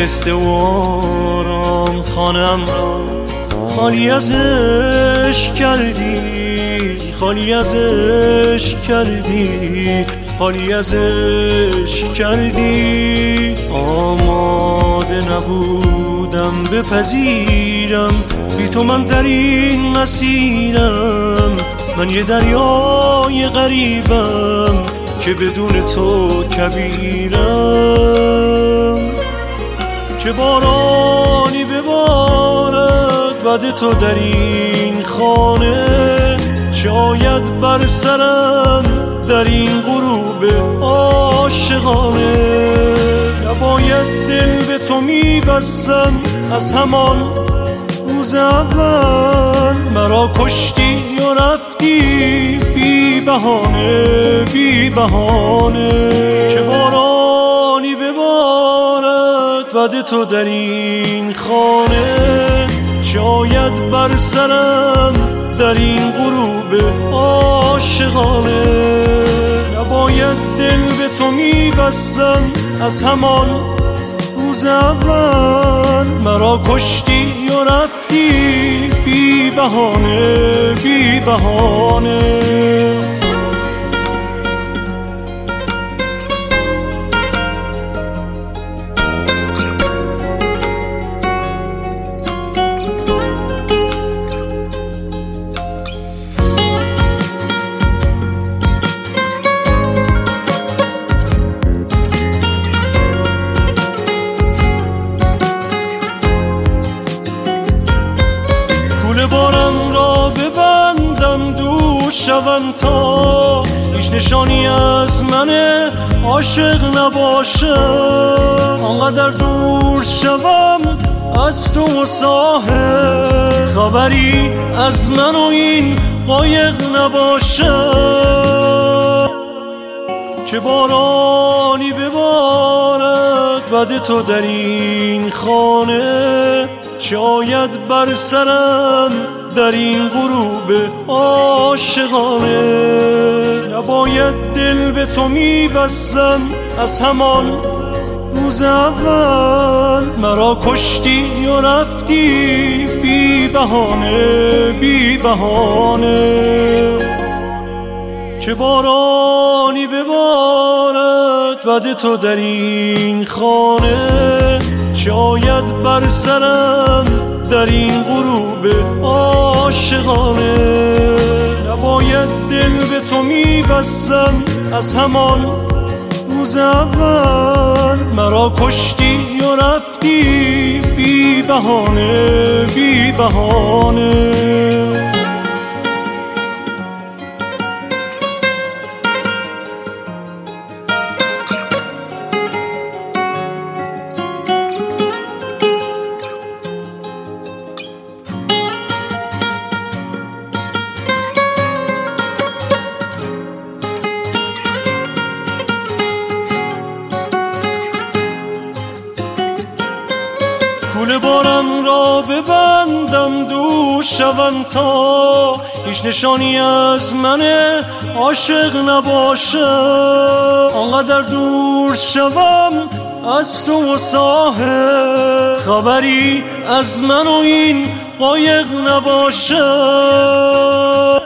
آهسته و آرام خانم را خالی از عشق کردی، خالی از عشق کردی، خالی از عشق کردی. آماده نبودم بپذیرم بی تو من در این مسیرم، من یه دریای غریبم که بدون تو کبیرم. چه بارانی ببارد بعد تو در این خانه، شاید بر سرم در این غروب عاشقانه. نباید دل به تو میبستم از همان روز اول، مرا کشتی و رفتی بی بهانه، بی بهانه. چه بارانی ببارد بعد تو در این خانه، شاید بر سرم در این غروب عاشقانه. نباید دل به تو میبستم از همان روز اول، مرا کشتی و رفتی بی بهانه، بی بهانه. بارم را ببندم دور شوم تا هیچ نشانی از من عاشق نباشه، آنقدر دور شوم از تو و ساحل، خبری از من و این قایق نباشه. چه بارانی ببارد بعد تو در این خانه، شاید بر سرم در این غروب عاشقانه. نباید دل به تو میبستم از همان روز اول، مرا کشتی و رفتی بی بهانه، بی بهانه. چه بارانی ببارد بعد تو در این خانه، شاید بر سرم در این غروب عاشقانه. نباید دل به تو میبستم از همان روز اول، مرا کشتی و رفتی بی بهانه، بی بهانه. کوله بارم را ببندم دور شوم تا هیچ نشانی از من عاشق نباشه، آنقدر دور شوم از تو و ساحل، خبری از من و این قایق نباشه.